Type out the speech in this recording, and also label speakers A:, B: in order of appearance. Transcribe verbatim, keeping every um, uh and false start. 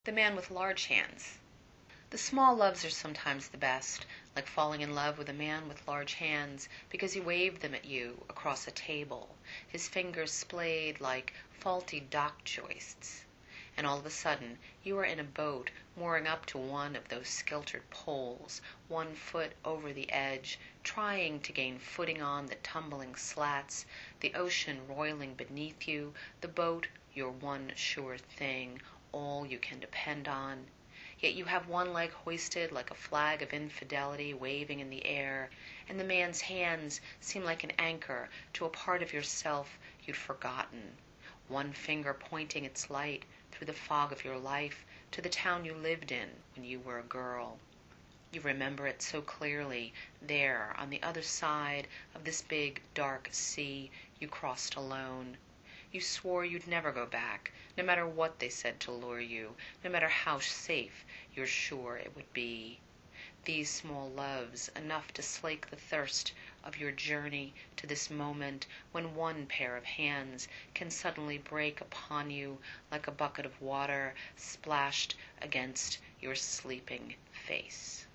A: The man with large hands. The small loves are sometimes the best, like falling in love with a man with large hands, because he waved them at you across a table, his fingers splayed like faulty dock joists. And all of a sudden you are in a boat mooring up to one of those skeltered poles, one foot over the edge, trying to gain footing on the tumbling slats, the ocean roiling beneath you, the boat your one sure thing, all you can depend on. Yet you have one leg hoisted like a flag of infidelity waving in the air, and the man's hands seem like an anchor to a part of yourself you'd forgotten, one finger pointing its light through the fog of your life to the town you lived in when you were a girl. You remember it so clearly, there on the other side of this big dark sea you crossed alone. You swore you'd never go back, no matter what they said to lure you, no matter how safe you're sure it would be. These small loves, enough to slake the thirst of your journey to this moment when one pair of hands can suddenly break upon you like a bucket of water splashed against your sleeping face.